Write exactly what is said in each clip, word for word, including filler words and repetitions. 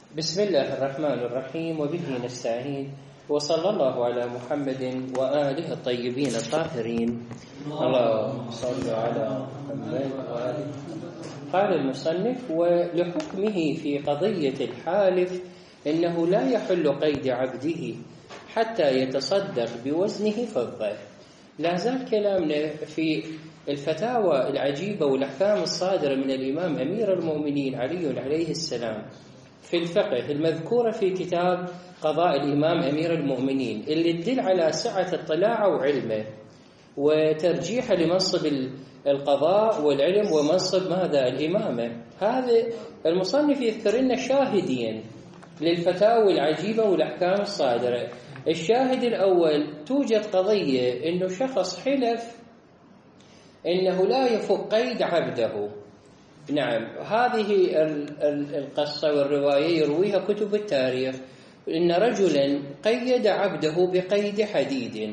بسم الله الرحمن الرحيم وبه نستعين وصلى الله على محمد وآله الطيبين الطاهرين. اللهم صل على محمد وآله. قال المصنف: ولحكمه في قضية الحالف إنه لا يحل قيد عبده حتى يتصدق بوزنه فضة. لا زال كلامنا في الفتاوى العجيبة والأحكام الصادرة من الإمام أمير المؤمنين علي عليه السلام في الفقه المذكورة في كتاب قضاء الإمام أمير المؤمنين، اللي تدل على سعة اطلاعه وعلمه وترجيحه لمنصب القضاء والعلم ومنصب ماذا الإمامة. هذا المصنف يذكر لنا شاهدين للفتاوى العجيبة والأحكام الصادرة. الشاهد الأول: توجد قضية إنه شخص حلف إنه لا يفك قيد عبده. نعم، هذه القصة والرواية يرويها كتب التاريخ، إن رجلا قيد عبده بقيد حديد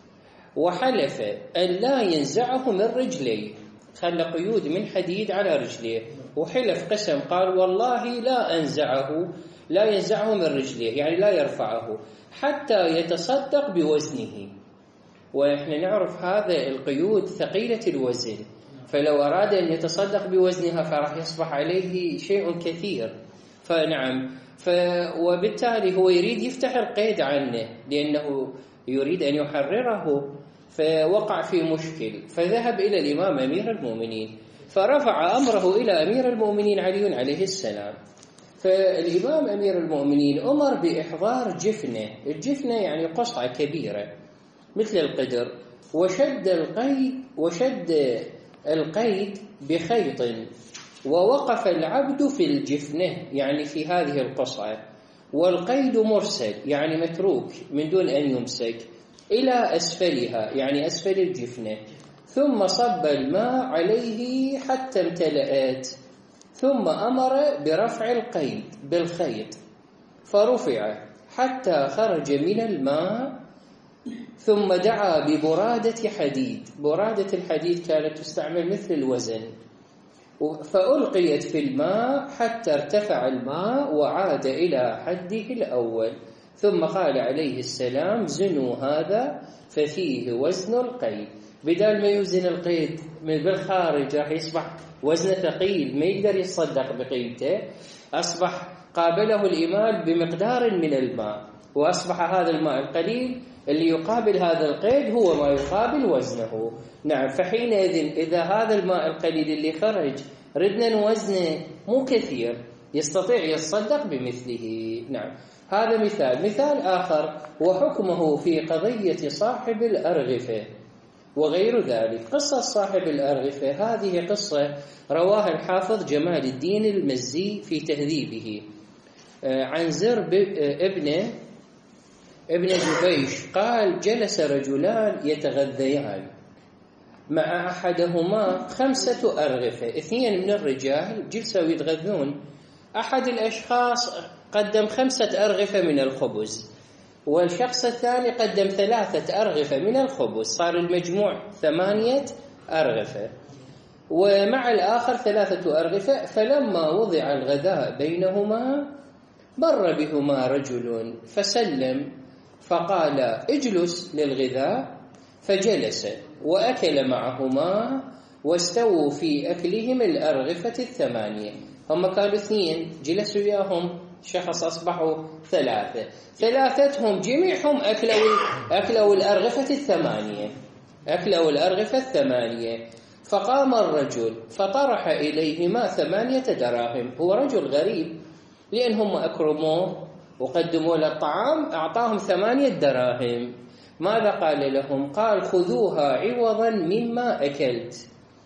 وحلف أن لا ينزعه من رجليه، خلى قيود من حديد على رجليه وحلف قسم قال والله لا أنزعه لا ينزعه من رجليه، يعني لا يرفعه حتى يتصدق بوزنه. ونحن نعرف هذا القيود ثقيلة الوزن، فلو أراد أن يتصدق بوزنها فراح يصبح عليه شيء كثير. فنعم ف... وبالتالي هو يريد يفتح القيد عنه لأنه يريد أن يحرره، فوقع في مشكل، فذهب إلى الإمام أمير المؤمنين فرفع أمره إلى أمير المؤمنين علي عليه السلام. فالإمام أمير المؤمنين أمر بإحضار جفنة. الجفنة يعني قصعة كبيرة مثل القدر، وشد القيد وشد القيد بخيط، ووقف العبد في الجفنة يعني في هذه القصعة، والقيد مرسل يعني متروك من دون أن يمسك إلى أسفلها يعني أسفل الجفنة، ثم صب الماء عليه حتى امتلأت، ثم أمر برفع القيد بالخيط فرفع حتى خرج من الماء، ثم دعا ببرادة حديد. برادة الحديد كانت تستعمل مثل الوزن، فألقيت في الماء حتى ارتفع الماء وعاد إلى حده الأول، ثم قال عليه السلام: زنوا هذا ففيه وزن القيد. بدل ما يوزن القيد من بالخارج راح يصبح وزن ثقيل ما يقدر يتصدق بقيمته، أصبح قابله الإمام بمقدار من الماء، وأصبح هذا الماء القليل اللي يقابل هذا القيد هو ما يقابل وزنه. نعم، فحينئذ إذا هذا الماء القليل اللي خرج ردنا وزنه مو كثير يستطيع يتصدق بمثله. نعم، هذا مثال. مثال آخر: وحكمه في قضية صاحب الأرغفة وغير ذلك. قصة صاحب الأرغفة هذه قصة رواها الحافظ جمال الدين المزي في تهذيبه عن زر ابنه ابن جبيش قال: جلس رجلان يتغذيان مع أحدهما خمسة أرغفة. اثنين من الرجال جلسوا يتغذون، أحد الأشخاص قدم خمسة أرغفة من الخبز، والشخص الثاني قدم ثلاثة أرغفة من الخبز، صار المجموع ثمانية أرغفة، ومع الآخر ثلاثة أرغفة. فلما وضع الغداء بينهما مر بهما رجل فسلم فقال: اجلس للغذاء، فجلس وأكل معهما، واستووا في أكلهم الأرغفة الثمانية. هم كانوا اثنين جلسوا وياهم شخص أصبحوا ثلاثة، ثلاثتهم جميعهم أكلوا أكلوا الأرغفة الثمانية أكلوا الأرغفة الثمانية فقام الرجل فطرح إليهما ثمانية دراهم. هو رجل غريب لأنهم أكرموه وقدموا له الطعام، أعطاهم ثمانية دراهم. ماذا قال لهم؟ قال: خذوها عوضا مما أكلت،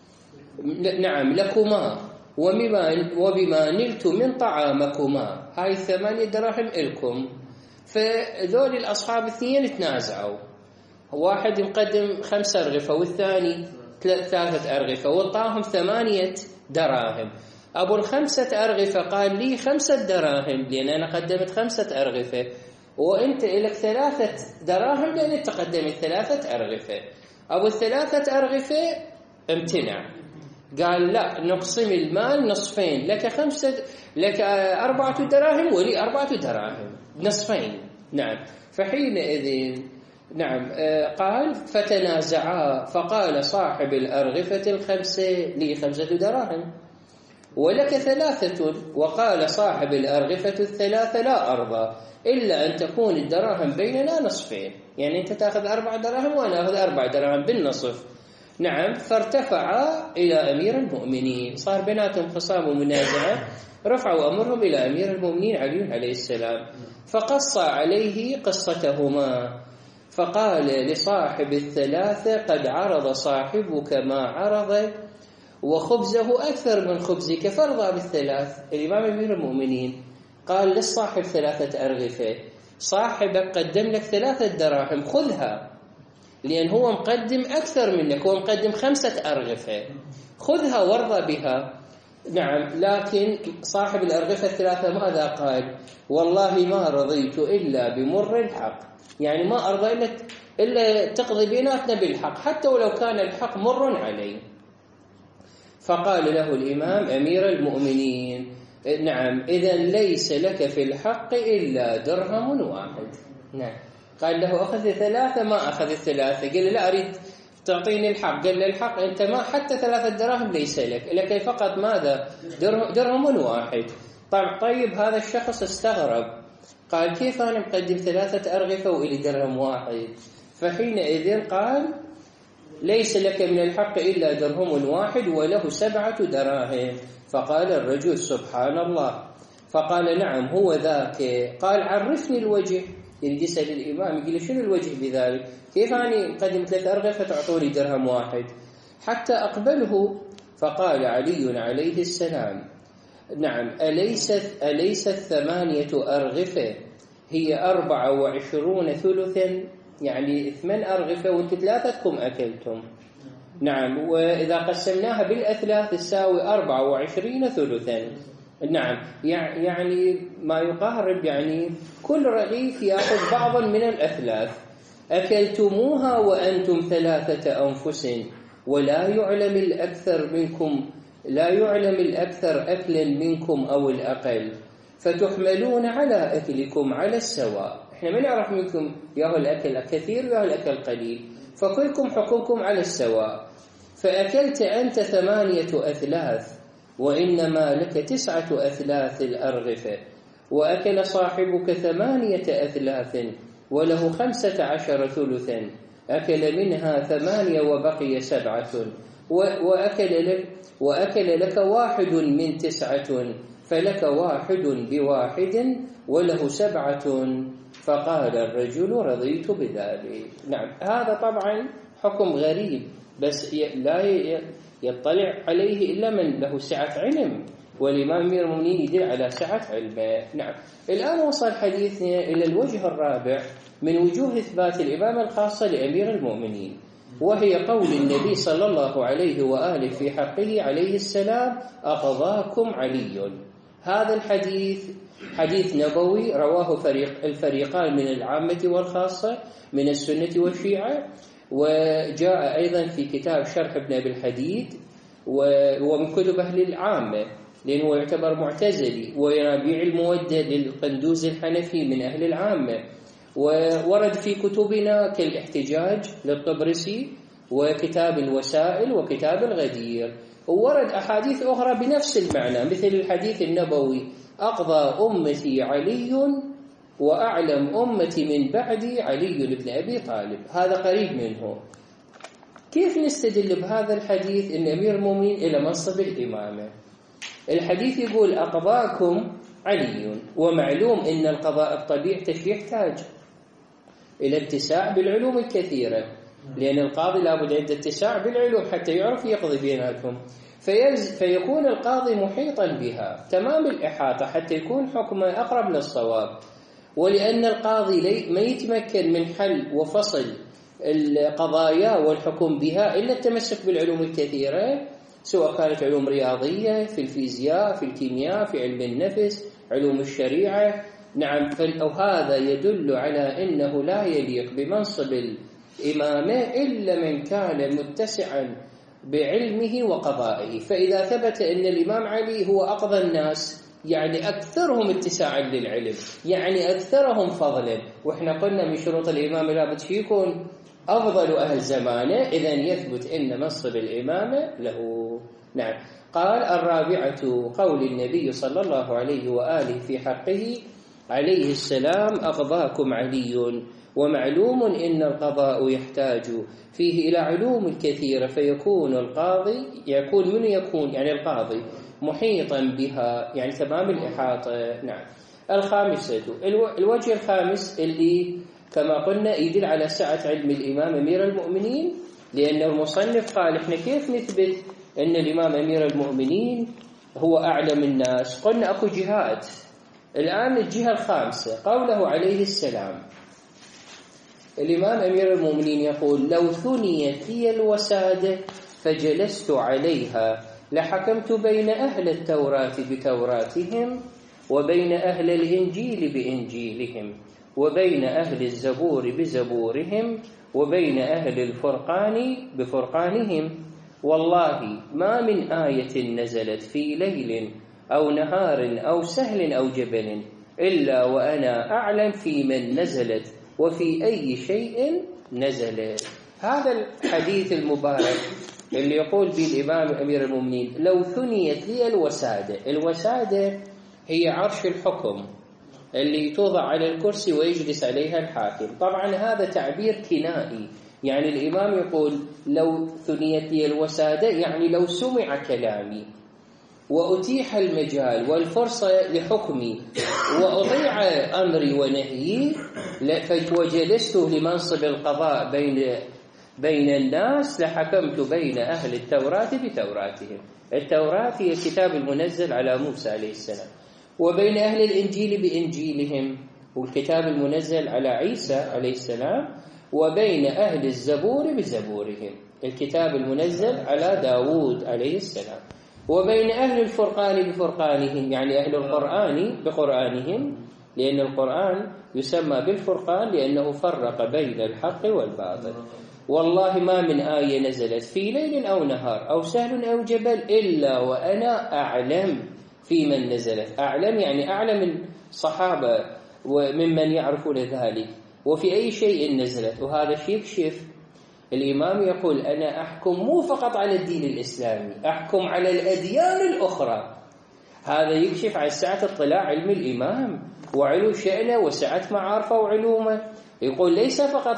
نعم لكما، وبما, وبما نلت من طعامكما، هاي الثمانية دراهم إلكم. فذول الأصحاب اثنين تنازعوا، واحد مقدم خمسة أرغفة والثاني ثلاثة أرغفة، وطاهم ثمانية دراهم. أبو الخمسة أرغفة قال: لي خمسة دراهم لأن أنا قدمت خمسة أرغفة، وأنت لك ثلاثة دراهم لأن أنت قدمت ثلاثة أرغفة. أبو الثلاثة أرغفة امتنع، قال لا، نقسم المال نصفين، لك خمسة لك أربعة دراهم ولي أربعة دراهم نصفين. نعم. فحينئذ نعم قال فتنازعا، فقال صاحب الأرغفة الخمسة لي خمسة دراهم ولك ثلاثة، وقال صاحب الأرغفة الثلاثة لا أرضى إلا أن تكون الدراهم بيننا نصفين، يعني أنت تأخذ أربع دراهم وأنا أخذ أربع دراهم بالنصف. نعم. فارتفعا إلى أمير المؤمنين، صار بيناتهم خصام ومنازعة، رفعوا أمرهم إلى أمير المؤمنين علي عليه السلام، فقص عليه قصتهما، فقال لصاحب الثلاثة قد عرض صاحبك ما عرض وخبزه أكثر من خبزك فارضى بالثلاث. الإمام أمير المؤمنين قال للصاحب ثلاثة أرغفة، صاحبك قدم لك ثلاثة دراهم خذها، لأن هو مقدم أكثر منك، هو مقدم خمسة أرغفة، خذها وارضى بها. نعم. لكن صاحب الأرغفة الثلاثة ماذا قال؟ والله ما رضيت إلا بمر الحق، يعني ما أرضى إلا, إلا تقضي بيناتنا بالحق حتى ولو كان الحق مر علي. فقال له الإمام أمير المؤمنين نعم إذن ليس لك في الحق إلا درهم واحد. نعم. قال له أخذ ثلاثة، ما أخذ الثلاثة، قال لا أريد تعطيني الحق، قال له الحق أنت ما حتى ثلاثة دراهم ليس لك، لك فقط ماذا؟ درهم واحد. طيب هذا الشخص استغرب، قال كيف أنا مقدم ثلاثة أرغفة وإلي درهم واحد؟ فحينئذ قال ليس لك من الحق إلا درهم واحد وله سبعة دراهم. فقال الرجل سبحان الله، فقال نعم هو ذاك. قال عرفني الوجه، يريد يسأل الإمام يقول شنو الوجه بذلك، كيف أني مقدم ثلاث أرغفة تعطوني درهم واحد حتى أقبله؟ فقال علي عليه السلام نعم أليست, أليست ثمانية أرغفة هي أربعة وعشرون ثلثا، يعني ثمان أرغفة وانتم ثلاثتكم أكلتم. نعم. وإذا قسمناها بالأثلاث تساوي أربعة وعشرين ثلثا. نعم. يعني ما يقارب يعني كل رغيف يأخذ بعضا من الأثلاث. أكلتموها وأنتم ثلاثة أنفس ولا يعلم الأكثر منكم لا يعلم الأكثر أكلا منكم أو الأقل، فتحملون على أكلكم على السواء. إحنا ما نعرف منكم ياهو الأكل كثير وياهو الأكل قليل، فكلكم حقوقكم على السواء. فأكلت أنت ثمانية أثلاث وإنما لك تسعة أثلاث الأرغفة، وأكل صاحبك ثمانية أثلاث وله خمسة عشر ثلثا، أكل منها ثمانية وبقي سبعة، وأكل لك, وأكل لك واحد من تسعة فلك واحد بواحد وله سبعة. فقال الرجل رضيت بذلك. نعم. هذا طبعا حكم غريب، بس لا يطلع عليه إلا من له سعة علم، والإمام أمير المؤمنين يدل على سعة علمه. نعم. الآن وصل حديثنا إلى الوجه الرابع من وجوه إثبات الإمامة الخاصة لأمير المؤمنين، وهي قول النبي صلى الله عليه وآله في حقه عليه السلام أقضاكم علي. هذا الحديث حديث نبوي رواه فريق الفريقان من العامة والخاصة من السنة والشيعة، وجاء أيضا في كتاب شرح ابن أبي الحديد ومن كتب أهل العامة، لأنه يعتبر معتزلي، وينابيع المودة للقندوز الحنفي من أهل العامة، وورد في كتبنا كالاحتجاج للطبرسي وكتاب الوسائل وكتاب الغدير، وورد أحاديث أخرى بنفس المعنى مثل الحديث النبوي أقضى أمتي علي وأعلم أمتي من بعدي علي بن أبي طالب، هذا قريب منه. كيف نستدل بهذا الحديث إن أمير المؤمنين إلى منصب الإمامة؟ الحديث يقول أقضاكم علي، ومعلوم إن القضاء بطبيعته يحتاج إلى اتساع بالعلوم الكثيرة، لأن القاضي لابد عنده اتساع بالعلوم حتى يعرف يقضي بيناتهم، فيكون القاضي محيطا بها تمام الإحاطة حتى يكون حكمه أقرب للصواب. ولأن القاضي ما يتمكن من حل وفصل القضايا والحكم بها إلا التمسك بالعلوم الكثيرة، سواء كانت علوم رياضية في الفيزياء في الكيمياء في علم النفس علوم الشريعة. نعم. وهذا يدل على أنه لا يليق بمنصب الإمامة إلا من كان متسعا بعلمه وقضائه. فإذا ثبت أن الإمام علي هو أقضى الناس يعني أكثرهم اتساعا للعلم، يعني أكثرهم فضلا، وإحنا قلنا من شروط الإمام لابد يكون أفضل أهل زمانه، إذن يثبت أن منصب الإمامة له. نعم. قال الرابعة قول النبي صلى الله عليه وآله في حقه عليه السلام أقضاكم علي، ومعلوم إن القضاء يحتاج فيه إلى علوم كثيرة، فيكون القاضي يكون من يكون يعني القاضي محيطا بها يعني تمام الإحاطة. نعم. الخامسة الوجه الخامس اللي كما قلنا يدل على سعة علم الإمام أمير المؤمنين، لأن المصنف قال إحنا كيف نثبت أن الإمام أمير المؤمنين هو أعلم الناس؟ قلنا أكو جهات. الآن الجهة الخامسة قوله عليه السلام الإمام أمير المؤمنين يقول لو ثنيت لي الوسادة فجلست عليها لحكمت بين أهل التوراة بتوراتهم وبين أهل الإنجيل بإنجيلهم وبين أهل الزبور بزبورهم وبين أهل الفرقان بفرقانهم. والله ما من آية نزلت في ليل أو نهار أو سهل أو جبل إلا وأنا أعلم في من نزلت وفي أي شيء نزلت. هذا الحديث المبارك اللي يقول به الإمام أمير المؤمنين لو ثنيت لي الوسادة. الوسادة هي عرش الحكم اللي توضع على الكرسي ويجلس عليها الحاكم. طبعا هذا تعبير كنائي، يعني الإمام يقول لو ثنيت لي الوسادة يعني لو سمع كلامي وأتيح المجال والفرصة لحكمي وأطيع أمري ونهيي وجلست لمنصب القضاء بين بين الناس لحكمت بين أهل التوراة بتوراتهم. التوراة هي الكتاب المنزل على موسى عليه السلام، وبين أهل الإنجيل بإنجيلهم والكتاب المنزل على عيسى عليه السلام، وبين أهل الزبور بزبورهم الكتاب المنزل على داود عليه السلام، وبين أهل الفرقان بفرقانهم يعني أهل القرآن بقرآنهم، لأن القرآن يسمى بالفرقان لأنه فرق بين الحق والباطل. والله ما من آية نزلت في ليل أو نهار أو سهل أو جبل إلا وأنا أعلم في من نزلت. أعلم يعني أعلم الصحابة وممن يعرفون ذلك وفي أي شيء نزلت. وهذا شيء يكشف الإمام يقول أنا أحكم مو فقط على الدين الإسلامي، أحكم على الأديان الأخرى. هذا يكشف عن سعة اطلاع علم الإمام وعلو شأنه وسعة معارفه وعلومه. يقول ليس فقط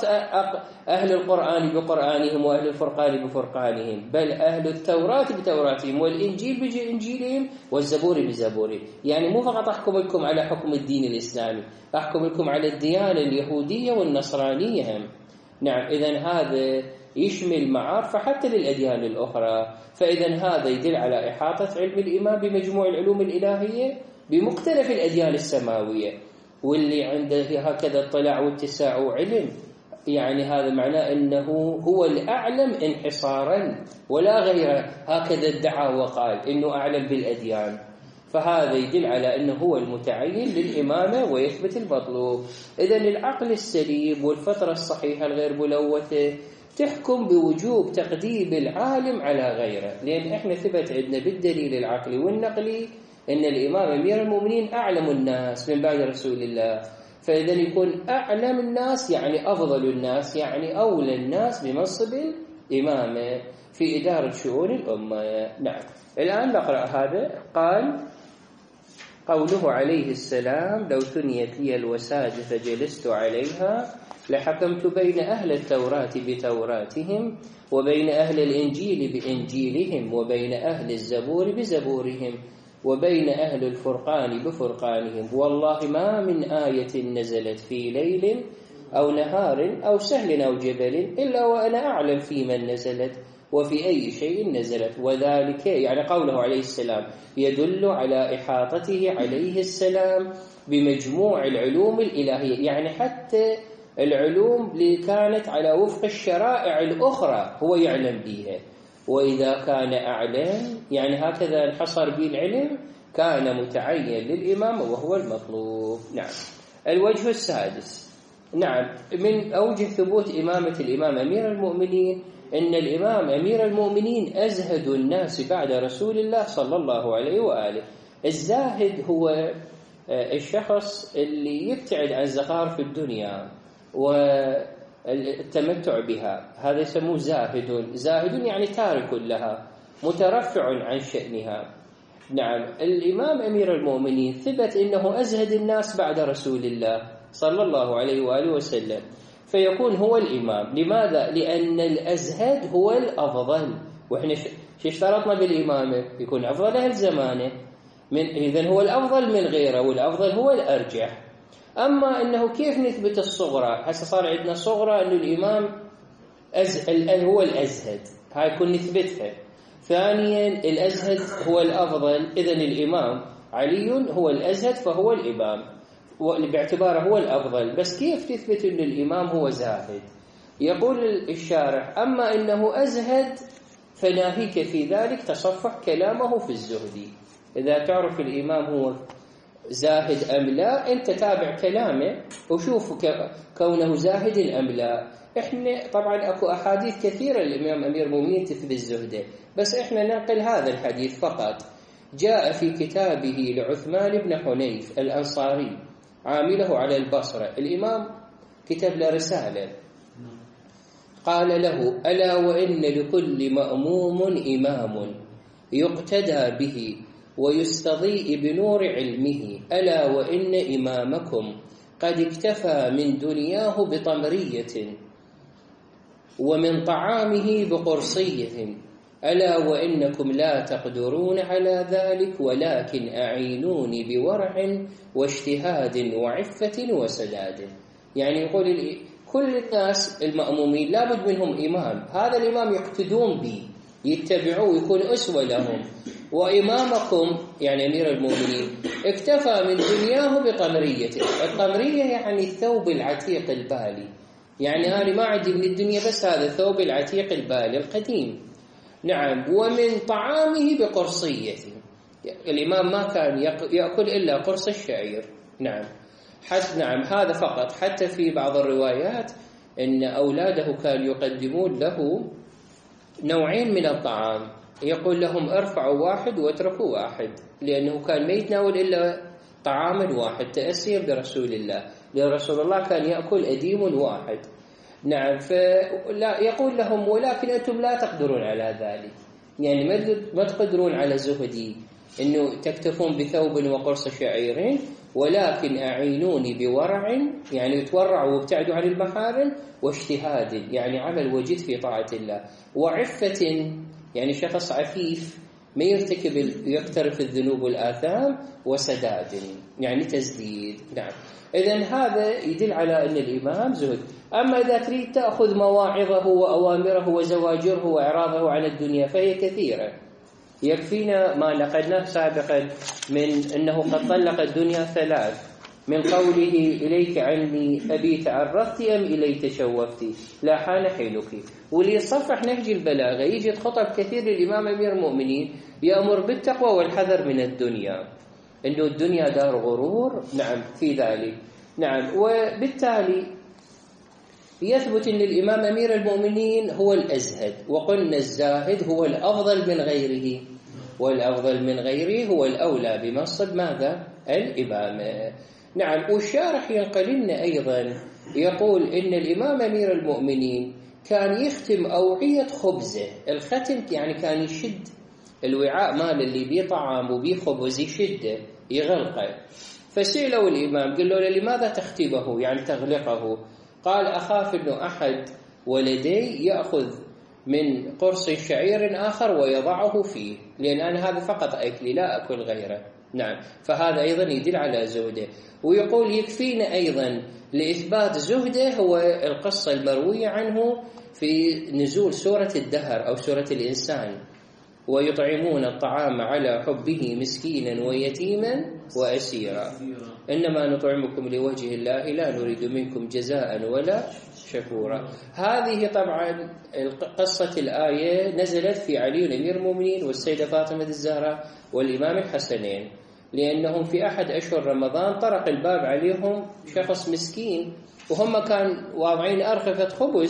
أهل القرآن بقرآنهم وأهل الفرقان بفرقانهم، بل أهل التوراة بتوراتهم والإنجيل بإنجيلهم والزبور بزبورهم. يعني مو فقط أحكم لكم على حكم الدين الإسلامي، أحكم لكم على الديانة اليهودية والنصرانية هم. نعم. إذن هذا يشمل معارف حتى للأديان الأخرى. فإذن هذا يدل على إحاطة علم الإمام بمجموع العلوم الإلهية بمختلف الأديان السماوية، واللي عنده هكذا اطلاع واتساع وعلم يعني هذا معناه أنه هو الأعلم انحصارا ولا غيره. هكذا ادعى وقال إنه أعلم بالأديان، فهذا يدل على أنه هو المتعين للإمامة ويثبت المطلوب. إذن العقل السليم والفطرة الصحيحة الغير ملوثة تحكم بوجوب تقديم العالم على غيره، لأن إحنا ثبت عندنا بالدليل العقلي والنقلي أن الإمام أمير المؤمنين أعلم الناس من بعد رسول الله. فإذا يكون أعلم الناس يعني أفضل الناس يعني أولى الناس بمنصب الإمامة في إدارة شؤون الأمة. نعم. الآن نقرأ هذا. قال قوله عليه السلام لو ثنيت لي الوسادة فجلست عليها لحكمت بين أهل التوراة بتوراتهم وبين أهل الإنجيل بإنجيلهم وبين أهل الزبور بزبورهم وبين أهل الفرقان بفرقانهم. والله ما من آية نزلت في ليل أو نهار أو سهل أو جبل إلا وأنا أعلم في من نزلت وفي أي شيء نزلت. وذلك يعني قوله عليه السلام يدل على إحاطته عليه السلام بمجموع العلوم الإلهية، يعني حتى العلوم اللي كانت على وفق الشرائع الأخرى هو يعلم بها. وإذا كان أعلم يعني هكذا انحصر به العلم كان متعين للإمام وهو المطلوب. نعم. الوجه السادس. نعم. من أوجه ثبوت إمامة الإمام أمير المؤمنين أن الإمام أمير المؤمنين أزهد الناس بعد رسول الله صلى الله عليه وآله. الزاهد هو الشخص اللي يبتعد عن زخارف الدنيا والتمتع بها، هذا يسموه زاهد. زاهد يعني تارك لها، مترفع عن شأنها. نعم، الإمام أمير المؤمنين ثبت أنه أزهد الناس بعد رسول الله صلى الله عليه وآله وسلم، فيكون هو الإمام. لماذا؟ لأن الأزهد هو الأفضل، وإحنا شو اشترطنا بالإمامة؟ يكون أفضل أهل زمانه، من إذن هو الأفضل من غيره، والأفضل هو الأرجح. أما أنه كيف نثبت الصغرى؟ هسه صار عندنا صغرى أنه الإمام أز... هو الأزهد، هاي يكون نثبتها. ثانيا الأزهد هو الأفضل، إذن الإمام علي هو الأزهد فهو الإمام باعتباره هو الأفضل. بس كيف تثبت أن الإمام هو زاهد؟ يقول الشارح: أما أنه أزهد فناهيك في ذلك تصفح كلامه في الزهد. إذا تعرف الإمام هو زاهد أم لا، أنت تابع كلامه وشوف كونه زاهد أم لا. إحنا طبعا أكو أحاديث كثيرة الإمام أمير المؤمنين تثبت الزهد، بس إحنا ننقل هذا الحديث فقط. جاء في كتابه لعثمان بن حنيف الأنصاري عامله على البصرة، الإمام كتب له رسالة، قال له: ألا وإن لكل مأموم إمام يقتدى به ويستضيء بنور علمه، ألا وإن إمامكم قد اكتفى من دنياه بطمرية ومن طعامه بقرصية، ألا وإنكم لا تقدرون على ذلك، ولكن أعينوني بورع واجتهاد وعفة وسداد. يعني يقول كل الناس المأمومين لابد منهم إمام، هذا الإمام يقتدون به، يتبعوه، يكون أسوة لهم. وإمامكم يعني أمير المؤمنين اكتفى من دنياه بطمريته. الطمرية يعني الثوب العتيق البالي، يعني أنا ما عندي من الدنيا بس هذا الثوب العتيق البالي القديم. نعم، ومن طعامه بقرصيته، الإمام ما كان يأكل إلا قرص الشعير. نعم حتى نعم هذا فقط. حتى في بعض الروايات أن أولاده كانوا يقدمون له نوعين من الطعام، يقول لهم ارفعوا واحد واتركوا واحد، لأنه كان ما يتناول إلا طعاما واحد تأسيا برسول الله، لأن رسول الله كان يأكل أديم واحد. نعم، فلا يقول لهم: ولكن أنتم لا تقدرون على ذلك، يعني ما تقدرون على زهدي أنه تكتفون بثوب وقرص شعير، ولكن أعينوني بورع، يعني يتورعوا وابتعدوا عن المحارم، واجتهاد يعني عمل وجد في طاعة الله، وعفة يعني شخص عفيف ما يرتكب يقترف الذنوب والآثام، وسداد يعني تسديد. نعم، إذن هذا يدل على أن الإمام زهد. أما إذا تريد تأخذ مواعظه وأوامره وزواجره وإعراضه عن الدنيا فهي كثيرة، يكفينا ما نقلناه سابقا من أنه قد طلق الدنيا ثلاث، من قوله: إليك عني أبي تعرفت أم إلي تشوفت لا حان حيلك. واللي يصفح نهج البلاغة يجد خطب كثير للإمام أمير المؤمنين يأمر بالتقوى والحذر من الدنيا، أنه الدنيا دار غرور. نعم في ذلك. نعم، وبالتالي يثبت أن الإمام أمير المؤمنين هو الأزهد، وقلنا الزاهد هو الأفضل من غيره، والأفضل من غيره هو الأولى بمنصب ماذا؟ الإمامة. نعم، والشارح ينقل لنا أيضا يقول إن الإمام أمير المؤمنين كان يختم أوعية خبزه. الختم يعني كان يشد الوعاء مال اللي بيه طعام وبيه خبز، يشده يغلقه. فسئلوا الإمام قال له: لماذا تختمه يعني تغلقه؟ قال: أخاف أنه أحد ولدي يأخذ من قرص شعير آخر ويضعه فيه، لأن أنا هذا فقط أكلي لا أكل غيره. نعم، فهذا أيضا يدل على زهده. ويقول يكفينا أيضا لإثبات زهده هو القصة المروية عنه في نزول سورة الدهر أو سورة الإنسان: ويطعمون الطعام على حبه مسكينا ويتيما وأسيرا، إنما نطعمكم لوجه الله لا نريد منكم جزاء ولا شكورا. هذه طبعا قصة الآية نزلت في علي أمير المؤمنين والسيدة فاطمة الزهراء والإمام الحسنين، لأنهم في أحد أشهر رمضان طرق الباب عليهم شخص مسكين، وهم كان واضعين أرغفة خبز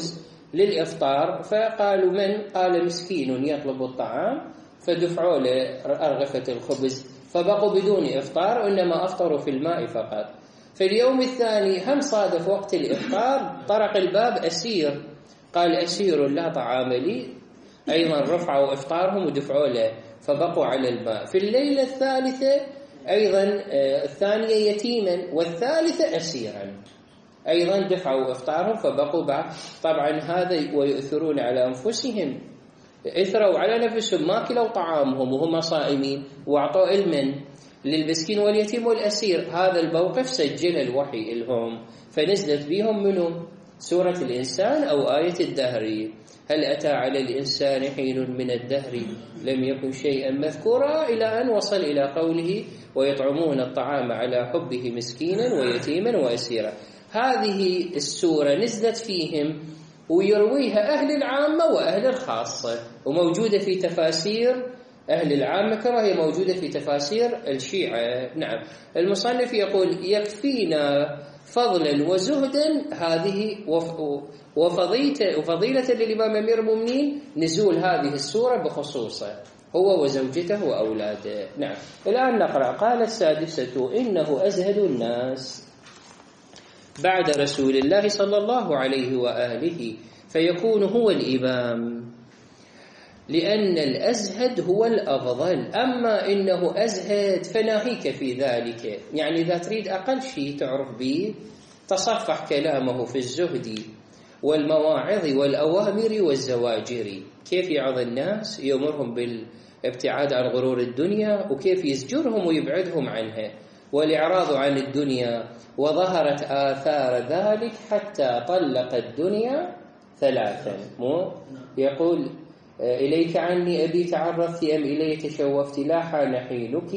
للإفطار، فقالوا من؟ قال مسكين يطلب الطعام، فدفعوا له أرغفة الخبز، فبقوا بدون إفطار وإنما أفطروا في الماء فقط. في اليوم الثاني هم صادف وقت الإفطار، طرق الباب أسير، قال أسير لا طعام لي، أيضا رفعوا إفطارهم ودفعوا له فبقوا على الماء. في الليلة الثالثة أيضا الثانية يتيما والثالثة أسيرا، أيضا دفعوا إفطارهم فبقوا بعد. طبعا هذا ويؤثرون على أنفسهم، اثروا على نفسهم، ما كلوا طعامهم وهم صائمين واعطوا علما للمسكين واليتيم والأسير. هذا الموقف سجل الوحي لهم، فنزلت بهم منهم سورة الإنسان أو آية الدهر، هل أتى على الإنسان حين من الدهر لم يكن شيئا مذكورا، إلى أن وصل إلى قوله ويطعمون الطعام على حبه مسكينا ويتيما وأسيرا. هذه السورة نزلت فيهم ويرويها أهل العامة وأهل الخاصة، وموجودة في تفاسير أهل العامة كما هي موجودة في تفاسير الشيعة. نعم، المصنف يقول يكفينا فضلا وزهدا هذه وفضيلة للإمام أمير المؤمنين نزول هذه السورة بخصوصه هو وزوجته وأولاده. نعم، الآن نقرأ. قال السادسة إنه أزهد الناس بعد رسول الله صلى الله عليه وآله، فيكون هو الإمام، لأن الأزهد هو الأفضل. أما إنه أزهد فناهيك في ذلك، يعني إذا تريد أقل شيء تعرف به تصفح كلامه في الزهد والمواعظ والأوامر والزواجر، كيف يعظ الناس، يأمرهم بالابتعاد عن غرور الدنيا، وكيف يزجرهم ويبعدهم عنها، والإعراض عن الدنيا. وظهرت آثار ذلك حتى طلق الدنيا ثلاثا. مو يقول إليك عني أبي تعرفت أم إلي تشوفت، لا حان حينك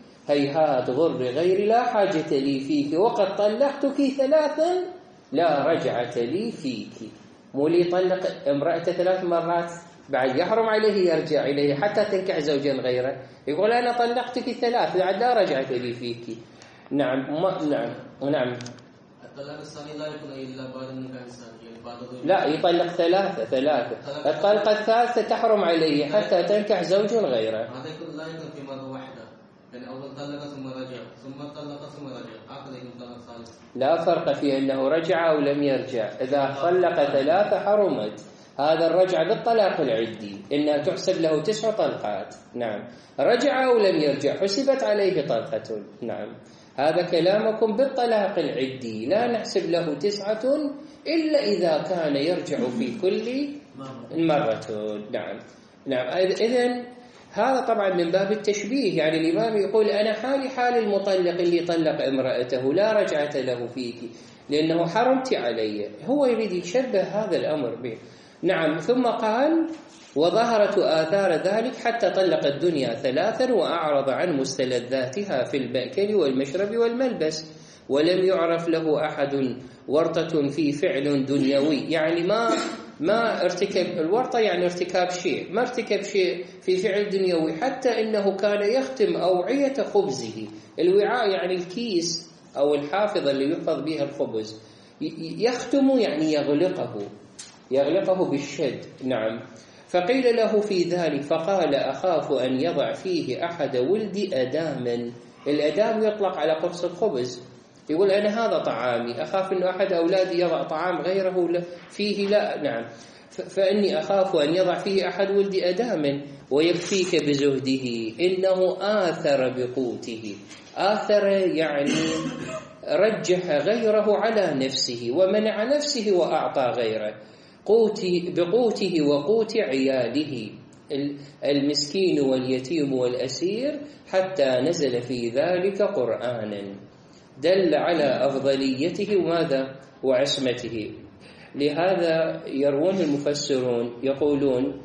هيهات غر غير لا حاجة لي فيك، وقد طلقتك ثلاثا لا رجعة لي فيك. مو لي طلق امرأة ثلاث مرات بعد يحرم عليه يرجع إليه حتى تنكح زوجا غيره، يقول أنا طلقتك ثلاث بعد لا رجعة لي فيك. نعم ما نعم نعم الطلاق الثاني لا يكون إلا بعد النكاح الثاني، يعني بعد لا يطلق ثلاثة ثلاثة الطلقة الثالثة تحرم عليه حتى تنكح زوج غيره. هذا يكون لا يكون في مرة واحدة، يعني أول طلق ثم رجع ثم طلق ثم رجع، هكذا يكون طلاق ثالث. لا فرق في أنه رجع أو لم يرجع، إذا طلق ثلاثة حرمت. هذا الرجع بالطلاق العدي إنها تحسب له تسع طلقات. نعم، رجع أو لم يرجع حسبت عليه طلقة. نعم، هذا كلامكم بالطلاق العدي، لا نحسب له تسعة إلا إذا كان يرجع في كل مرة. نعم نعم إذن هذا طبعا من باب التشبيه، يعني الإمام يقول أنا حالي حال المطلق اللي طلق امرأته لا رجعة له فيك لأنه حرمت علي، هو يريد يشبه هذا الأمر به. نعم، ثم قال وظهرت آثار ذلك حتى طلق الدنيا ثلاثا وأعرض عن مستلذاتها في المأكل والمشرب والملبس، ولم يعرف له أحد ورطة في فعل دنيوي، يعني ما ما ارتكب الورطة، يعني ارتكاب شيء، ما ارتكب شيء في فعل دنيوي، حتى إنه كان يختم أوعية خبزه. الوعاء يعني الكيس أو الحافظة اللي يحفظ بها الخبز، يختم يعني يغلقه يغلقه بالشد. نعم، فقيل له في ذلك فقال أخاف أن يضع فيه أحد ولدي أداما. الأدام يطلق على قرص الخبز، يقول أنا هذا طعامي، أخاف أن أحد أولادي يضع طعام غيره فيه، لا. نعم، فإني أخاف أن يضع فيه أحد ولدي أداما ويكفيك بزهده إنه آثر بقوته. آثر يعني رجح غيره على نفسه ومنع نفسه وأعطى غيره، قوتي بقوته وقوت عياله المسكين واليتيم والأسير، حتى نزل في ذلك قرآنا دل على أفضليته وماذا وعصمته. لهذا يروون المفسرون يقولون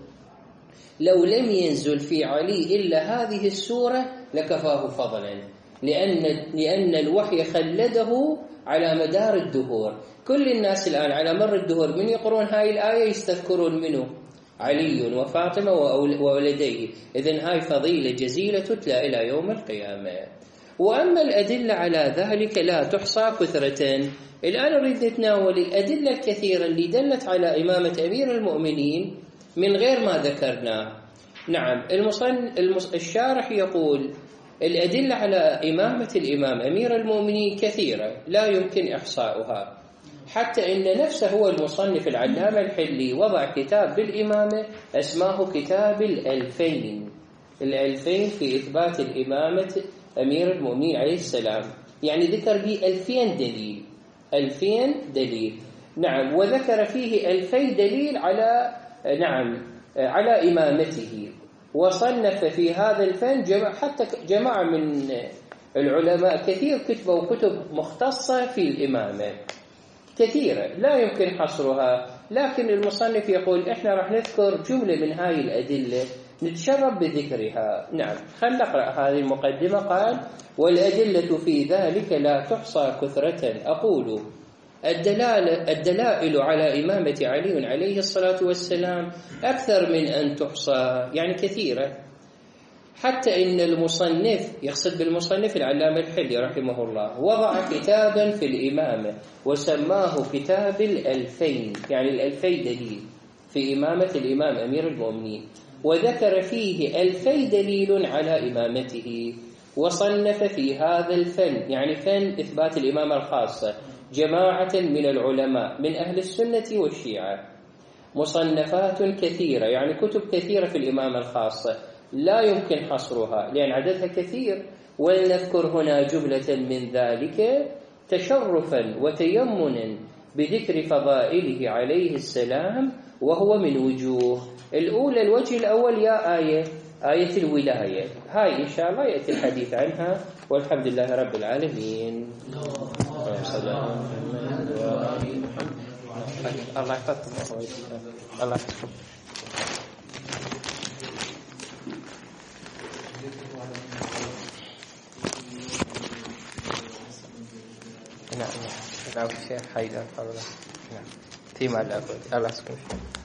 لو لم ينزل في علي إلا هذه السورة لكفاه فضلا، لأن, لأن الوحي خلده على مدار الدهور. كل الناس الآن على مر الدهور من يقرون هاي الآية يستذكرون منه علي وفاطمة وولديه، إذن هاي فضيلة جزيلة تتلى إلى يوم القيامة. وأما الأدلة على ذلك لا تحصى كثرة. الآن نريد نتناول الأدلة الكثيرة اللي دلت على إمامة أمير المؤمنين من غير ما ذكرناه. نعم، المصن المص... الشارح يقول الأدلة على إمامة الإمام أمير المؤمنين كثيرة لا يمكن إحصاؤها، حتى إن نفسه هو المصنف العلامة الحلي وضع كتاب بالإمامة اسمه كتاب الألفين الألفين في إثبات الإمامة أمير المؤمنين عليه السلام، يعني ذكر به ألفين دليل ألفين دليل. نعم، وذكر فيه ألفي دليل على نعم على إمامته، وصنف في هذا الفن جمع حتى جماعة من العلماء كثير كتبوا كتب مختصة في الإمامة كثيرة لا يمكن حصرها، لكن المصنف يقول إحنا راح نذكر جملة من هاي الأدلة نتشرب بذكرها. نعم، خلينا نقرأ هذه المقدمة. قال: والأدلة في ذلك لا تحصى كثرة. أقول: الدلالة الدلائل على إمامة علي عليه الصلاة والسلام أكثر من أن تحصى، يعني كثيرة، حتى إن المصنف، يقصد بالمصنف العلامة الحلي رحمه الله، وضع كتابا في الإمامة وسماه كتاب الألفين، يعني الألفي دليل في إمامة الإمام أمير المؤمنين، وذكر فيه ألفي دليل على إمامته، وصنف في هذا الفن، يعني فن إثبات الإمامة الخاصة، جماعة من العلماء من أهل السنة والشيعة، مصنفات كثيرة، يعني كتب كثيرة في الإمامة الخاصة لا يمكن حصرها لأن عددها كثير، ولنذكر هنا جملة من ذلك تشرفا وتيمنا بذكر فضائله عليه السلام، وهو من وجوه. الأولى، الوجه الأول يا آية آية الولاية، هاي إن شاء الله يأتي الحديث عنها، والحمد لله رب العالمين. الله يحفظكم. الله يحفظكم. نعم نعم الشيخ حيدر فضلا. نعم فيما لا أقول. الله يسلمك.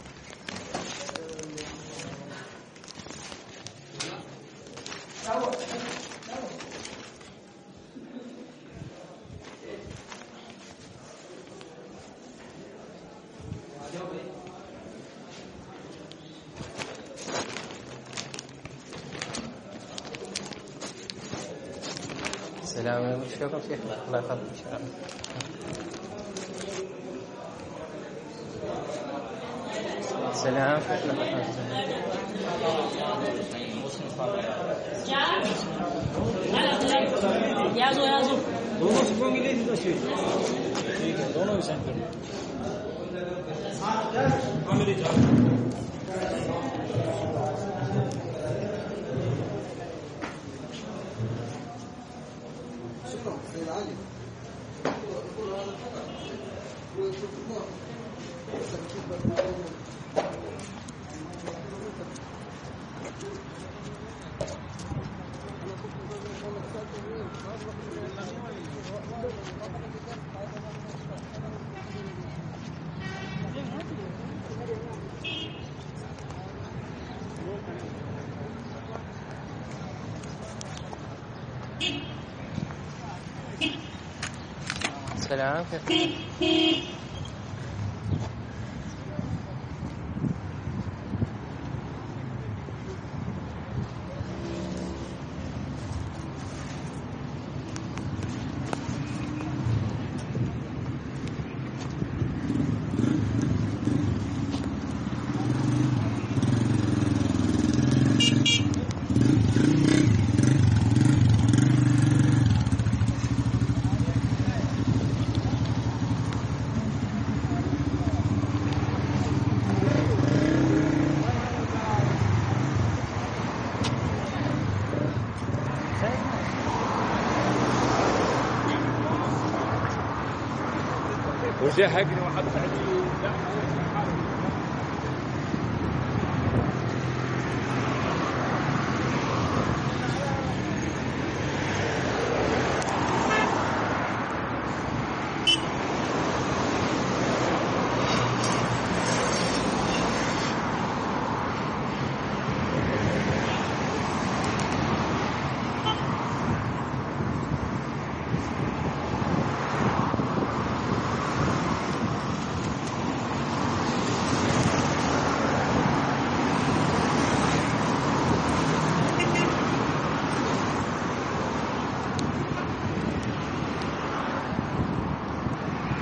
السلام عليكم. شكرا شيخ. الله يحفظك إن شاء الله. السلام. याजो याजो दोनों से कोई मिले तो ठीक है, दोनों भी सेंटर हां मेरी जान السلام. وجه حقني وحط عليه